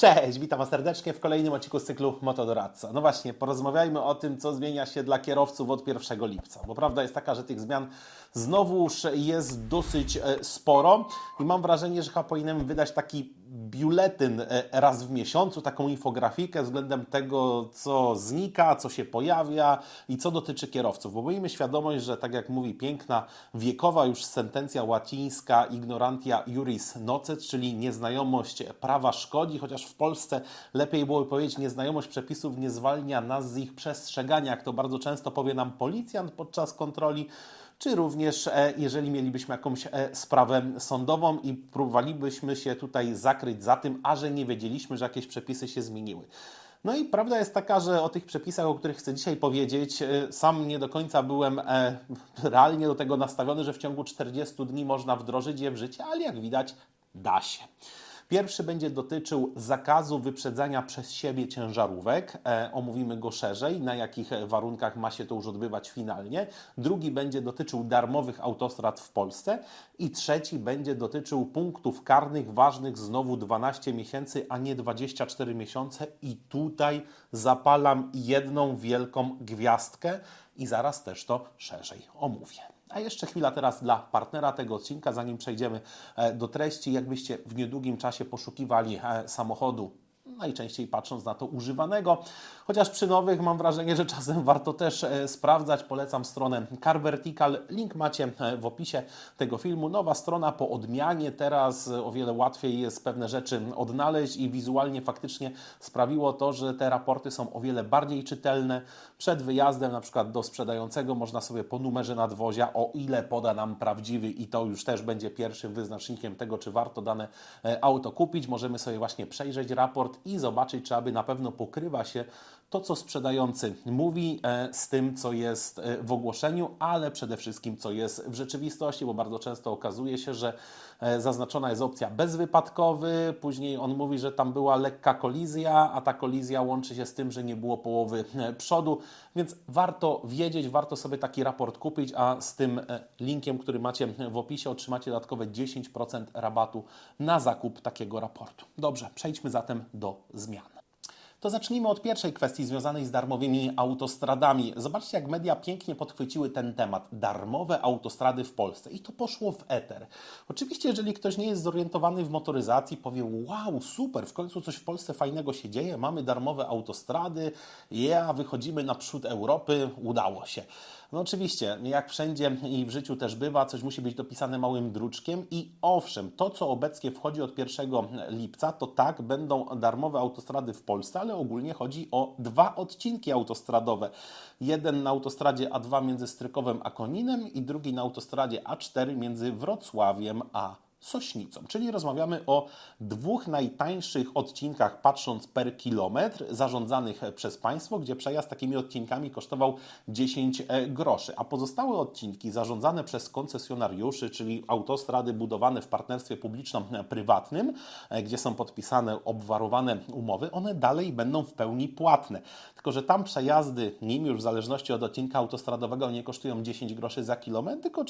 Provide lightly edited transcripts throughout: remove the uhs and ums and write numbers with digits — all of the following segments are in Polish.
Cześć, witam Was serdecznie w kolejnym odcinku z cyklu Motodoradca. No właśnie, porozmawiajmy o tym, co zmienia się dla kierowców od 1 lipca, bo prawda jest taka, że tych zmian znowuż jest dosyć sporo i mam wrażenie, że chyba powinienem wydać taki biuletyn raz w miesiącu, taką infografikę względem tego, co znika, co się pojawia i co dotyczy kierowców, bo miejmy świadomość, że tak jak mówi piękna, wiekowa już sentencja łacińska ignorantia iuris nocet, czyli nieznajomość prawa szkodzi, chociaż w Polsce lepiej byłoby powiedzieć, nieznajomość przepisów nie zwalnia nas z ich przestrzegania, jak to bardzo często powie nam policjant podczas kontroli, czy również jeżeli mielibyśmy jakąś sprawę sądową i próbowalibyśmy się tutaj zakryć za tym, a że nie wiedzieliśmy, że jakieś przepisy się zmieniły. No i prawda jest taka, że o tych przepisach, o których chcę dzisiaj powiedzieć, sam nie do końca byłem realnie do tego nastawiony, że w ciągu 40 dni można wdrożyć je w życie, ale jak widać da się. Pierwszy będzie dotyczył zakazu wyprzedzania przez siebie ciężarówek. Omówimy go szerzej, na jakich warunkach ma się to już odbywać finalnie. Drugi będzie dotyczył darmowych autostrad w Polsce. I trzeci będzie dotyczył punktów karnych ważnych znowu 12 miesięcy, a nie 24 miesiące. I tutaj zapalam jedną wielką gwiazdkę i zaraz też to szerzej omówię. A jeszcze chwila teraz dla partnera tego odcinka, zanim przejdziemy do treści. Jakbyście w niedługim czasie poszukiwali samochodu, najczęściej patrząc na to używanego, chociaż przy nowych mam wrażenie, że czasem warto też sprawdzać. Polecam stronę Car Vertical, link macie w opisie tego filmu. Nowa strona po odmianie, teraz o wiele łatwiej jest pewne rzeczy odnaleźć i wizualnie faktycznie sprawiło to, że te raporty są o wiele bardziej czytelne. Przed wyjazdem na przykład do sprzedającego można sobie po numerze nadwozia, o ile poda nam prawdziwy, i to już też będzie pierwszym wyznacznikiem tego, czy warto dane auto kupić. Możemy sobie właśnie przejrzeć raport i zobaczyć, czy aby na pewno pokrywa się to, co sprzedający mówi, z tym, co jest w ogłoszeniu, ale przede wszystkim, co jest w rzeczywistości, bo bardzo często okazuje się, że zaznaczona jest opcja bezwypadkowy, później on mówi, że tam była lekka kolizja, a ta kolizja łączy się z tym, że nie było połowy przodu, więc warto wiedzieć, warto sobie taki raport kupić, a z tym linkiem, który macie w opisie, otrzymacie dodatkowe 10% rabatu na zakup takiego raportu. Dobrze, przejdźmy zatem do zmian. To zacznijmy od pierwszej kwestii związanej z darmowymi autostradami. Zobaczcie, jak media pięknie podchwyciły ten temat. Darmowe autostrady w Polsce. I to poszło w eter. Oczywiście, jeżeli ktoś nie jest zorientowany w motoryzacji, powie: wow, super, w końcu coś w Polsce fajnego się dzieje, mamy darmowe autostrady, wychodzimy naprzód Europy, udało się. No oczywiście, jak wszędzie i w życiu też bywa, coś musi być dopisane małym druczkiem i owszem, to co obecnie wchodzi od 1 lipca, to tak, będą darmowe autostrady w Polsce, ale ogólnie chodzi o 2 odcinki autostradowe. Jeden na autostradzie A2 między Strykowem a Koninem i drugi na autostradzie A4 między Wrocławiem a Sośnicą. Czyli rozmawiamy o 2 najtańszych odcinkach, patrząc per kilometr, zarządzanych przez państwo, gdzie przejazd takimi odcinkami kosztował 10 groszy, a pozostałe odcinki zarządzane przez koncesjonariuszy, czyli autostrady budowane w partnerstwie publiczno-prywatnym, gdzie są podpisane obwarowane umowy, one dalej będą w pełni płatne. Tylko że tam przejazdy nimi już w zależności od odcinka autostradowego nie kosztują 10 groszy za kilometr, tylko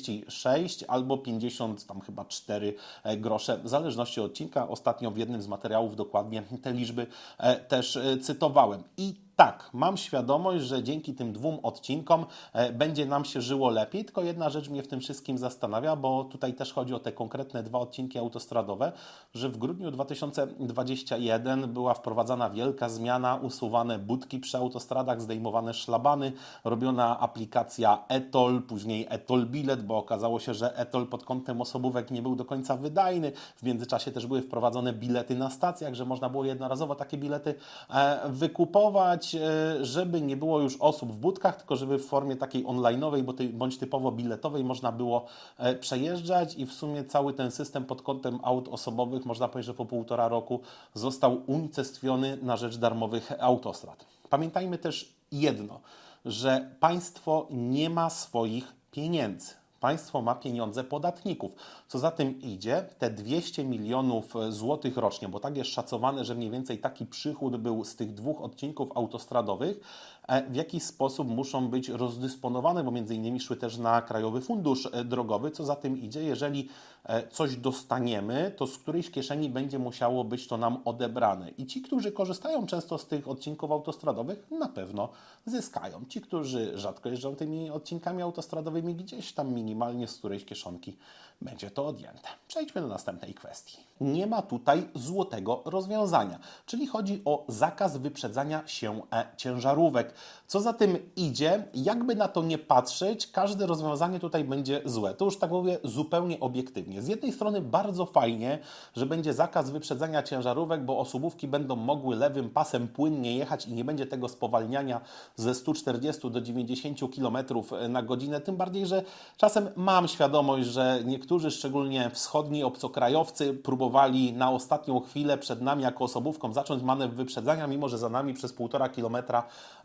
46 albo 50, tam chyba 4 grosze, w zależności od odcinka. Ostatnio w jednym z materiałów dokładnie te liczby też cytowałem. I tak, mam świadomość, że dzięki tym 2 odcinkom będzie nam się żyło lepiej, tylko jedna rzecz mnie w tym wszystkim zastanawia, bo tutaj też chodzi o te konkretne 2 odcinki autostradowe, że w grudniu 2021 była wprowadzana wielka zmiana, usuwane budki przy autostradach, zdejmowane szlabany, robiona aplikacja e-toll, później e-toll bilet, bo okazało się, że e-toll pod kątem osobówek nie był do końca wydajny. W międzyczasie też były wprowadzone bilety na stacjach, że można było jednorazowo takie bilety wykupować, żeby nie było już osób w budkach, tylko żeby w formie takiej online'owej bądź typowo biletowej można było przejeżdżać i w sumie cały ten system pod kątem aut osobowych, można powiedzieć, że po 1,5 roku został unicestwiony na rzecz darmowych autostrad. Pamiętajmy też jedno, że państwo nie ma swoich pieniędzy. Państwo ma pieniądze podatników. Co za tym idzie, te 200 milionów złotych rocznie, bo tak jest szacowane, że mniej więcej taki przychód był z tych 2 odcinków autostradowych, w jakiś sposób muszą być rozdysponowane, bo między innymi szły też na Krajowy Fundusz Drogowy. Co za tym idzie, jeżeli coś dostaniemy, to z którejś kieszeni będzie musiało być to nam odebrane. I ci, którzy korzystają często z tych odcinków autostradowych, na pewno zyskają. Ci, którzy rzadko jeżdżą tymi odcinkami autostradowymi, gdzieś tam minimalnie z którejś kieszonki będzie to odjęte. Przejdźmy do następnej kwestii. Nie ma tutaj złotego rozwiązania, czyli chodzi o zakaz wyprzedzania się ciężarówek. Co za tym idzie, jakby na to nie patrzeć, każde rozwiązanie tutaj będzie złe. To już tak mówię zupełnie obiektywnie. Z jednej strony bardzo fajnie, że będzie zakaz wyprzedzania ciężarówek, bo osobówki będą mogły lewym pasem płynnie jechać i nie będzie tego spowalniania ze 140 do 90 km na godzinę. Tym bardziej, że czasem mam świadomość, że niektórzy, szczególnie wschodni obcokrajowcy, próbowali na ostatnią chwilę przed nami jako osobówką zacząć manewr wyprzedzania, mimo że za nami przez 1,5 kilometra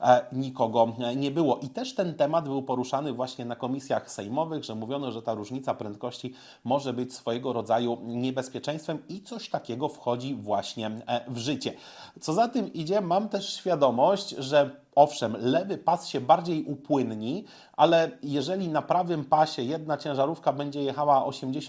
nikogo nie było. I też ten temat był poruszany właśnie na komisjach sejmowych, że mówiono, że ta różnica prędkości może być swojego rodzaju niebezpieczeństwem i coś takiego wchodzi właśnie w życie. Co za tym idzie, mam też świadomość, że owszem, lewy pas się bardziej upłynni, ale jeżeli na prawym pasie jedna ciężarówka będzie jechała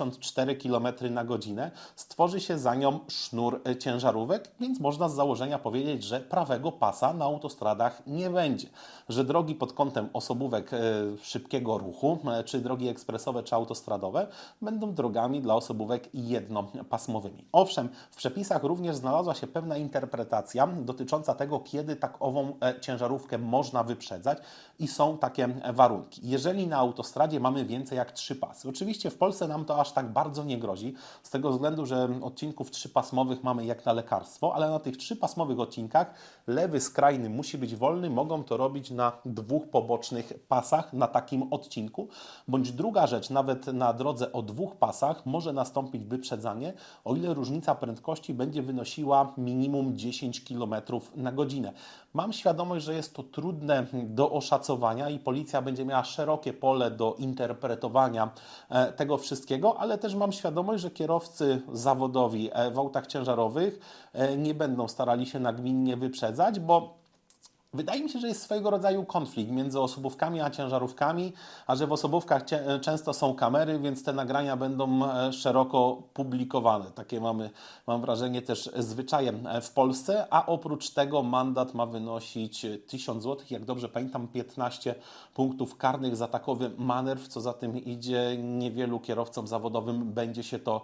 84 km na godzinę, stworzy się za nią sznur ciężarówek, więc można z założenia powiedzieć, że prawego pasa na autostradach nie będzie. Że drogi pod kątem osobówek szybkiego ruchu, czy drogi ekspresowe, czy autostradowe, będą drogami dla osobówek jednopasmowymi. Owszem, w przepisach również znalazła się pewna interpretacja dotycząca tego, kiedy takową ciężarówkę można wyprzedzać i są takie warunki. Jeżeli na autostradzie mamy więcej jak 3 pasy. Oczywiście w Polsce nam to aż tak bardzo nie grozi, z tego względu, że odcinków 3-pasmowych mamy jak na lekarstwo, ale na tych 3-pasmowych odcinkach lewy skrajny musi być wolny, mogą to robić na 2 pobocznych pasach na takim odcinku, bądź druga rzecz, nawet na drodze o 2 pasach może nastąpić wyprzedzanie, o ile różnica prędkości będzie wynosiła minimum 10 km na godzinę. Mam świadomość, że jest to trudne do oszacowania i policja będzie miała szerokie pole do interpretowania tego wszystkiego, ale też mam świadomość, że kierowcy zawodowi w autach ciężarowych nie będą starali się nagminnie wyprzedzać, bo wydaje mi się, że jest swojego rodzaju konflikt między osobówkami a ciężarówkami, a że w osobówkach często są kamery, więc te nagrania będą szeroko publikowane. Takie mam wrażenie, też zwyczajem w Polsce, a oprócz tego mandat ma wynosić 1000 zł, jak dobrze pamiętam, 15 punktów karnych za takowy manewr, co za tym idzie, niewielu kierowcom zawodowym będzie się to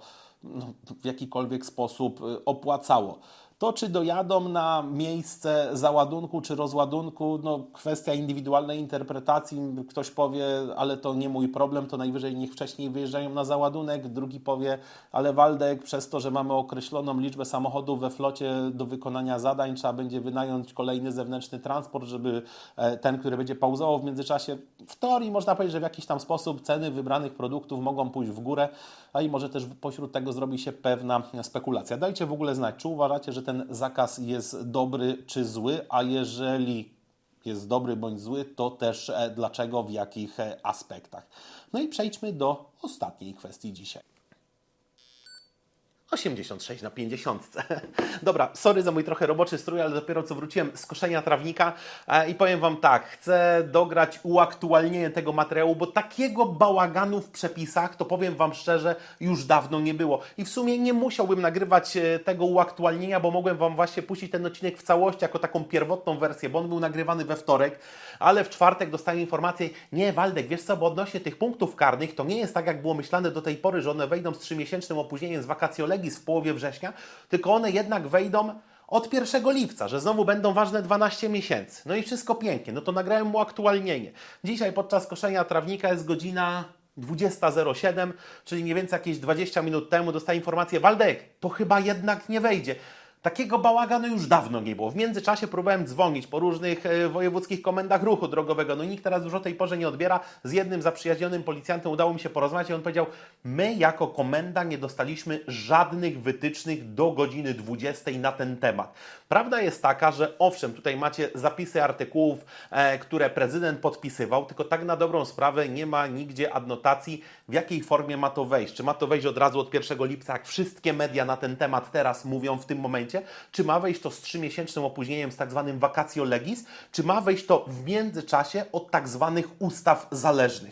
w jakikolwiek sposób opłacało. To, czy dojadą na miejsce załadunku czy rozładunku, kwestia indywidualnej interpretacji. Ktoś powie, ale to nie mój problem, to najwyżej niech wcześniej wyjeżdżają na załadunek. Drugi powie, ale Waldek, przez to, że mamy określoną liczbę samochodów we flocie do wykonania zadań, trzeba będzie wynająć kolejny zewnętrzny transport, żeby ten, który będzie pauzował w międzyczasie. W teorii można powiedzieć, że w jakiś tam sposób ceny wybranych produktów mogą pójść w górę, a i może też pośród tego zrobi się pewna spekulacja. Dajcie w ogóle znać, czy uważacie, że ten zakaz jest dobry czy zły, a jeżeli jest dobry bądź zły, to też dlaczego, w jakich aspektach. No i przejdźmy do ostatniej kwestii dzisiaj. 86/50. Dobra, sorry za mój trochę roboczy strój, ale dopiero co wróciłem z koszenia trawnika i powiem Wam tak, chcę dograć uaktualnienie tego materiału, bo takiego bałaganu w przepisach, to powiem Wam szczerze, już dawno nie było. I w sumie nie musiałbym nagrywać tego uaktualnienia, bo mogłem Wam właśnie puścić ten odcinek w całości jako taką pierwotną wersję, bo on był nagrywany we wtorek, ale w czwartek dostałem informację, nie Waldek, wiesz co, bo odnośnie tych punktów karnych, to nie jest tak, jak było myślane do tej pory, że one wejdą z 3-miesięcznym opóźnieniem z vacatio legis w połowie września, tylko one jednak wejdą od 1 lipca, że znowu będą ważne 12 miesięcy. No i wszystko pięknie, no to nagrałem mu aktualnienie. Dzisiaj podczas koszenia trawnika jest godzina 20:07, czyli mniej więcej jakieś 20 minut temu dostałem informację, Waldek, to chyba jednak nie wejdzie. Takiego bałaganu już dawno nie było. W międzyczasie próbowałem dzwonić po różnych wojewódzkich komendach ruchu drogowego. No nikt teraz już o tej porze nie odbiera. Z jednym zaprzyjaźnionym policjantem udało mi się porozmawiać i on powiedział, my jako komenda nie dostaliśmy żadnych wytycznych do godziny 20 na ten temat. Prawda jest taka, że owszem, tutaj macie zapisy artykułów, które prezydent podpisywał, tylko tak na dobrą sprawę nie ma nigdzie adnotacji, w jakiej formie ma to wejść. Czy ma to wejść od razu od 1 lipca, jak wszystkie media na ten temat teraz mówią w tym momencie, czy ma wejść to z 3-miesięcznym opóźnieniem z tak zwanym vacatio legis, czy ma wejść to w międzyczasie od tak zwanych ustaw zależnych.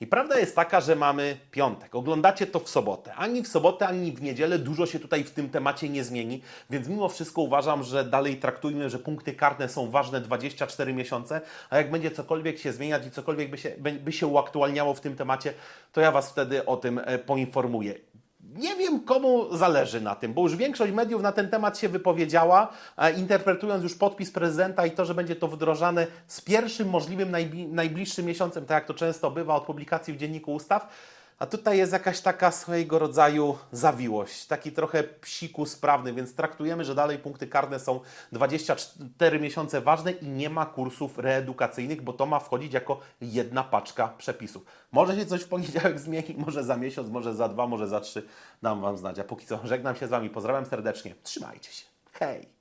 I prawda jest taka, że mamy piątek. Oglądacie to w sobotę. Ani w sobotę, ani w niedzielę dużo się tutaj w tym temacie nie zmieni, więc mimo wszystko uważam, że dalej traktujmy, że punkty karne są ważne 24 miesiące, a jak będzie cokolwiek się zmieniać i cokolwiek by się uaktualniało w tym temacie, to ja Was wtedy o tym poinformuję. Nie wiem, komu zależy na tym, bo już większość mediów na ten temat się wypowiedziała, interpretując już podpis prezydenta i to, że będzie to wdrożane z pierwszym możliwym najbliższym miesiącem, tak jak to często bywa od publikacji w Dzienniku Ustaw. A tutaj jest jakaś taka swojego rodzaju zawiłość, taki trochę psikus prawny, więc traktujemy, że dalej punkty karne są 24 miesiące ważne i nie ma kursów reedukacyjnych, bo to ma wchodzić jako jedna paczka przepisów. Może się coś w poniedziałek zmieni, może za miesiąc, może za 2, może za 3, dam Wam znać. A póki co żegnam się z Wami, pozdrawiam serdecznie, trzymajcie się, hej!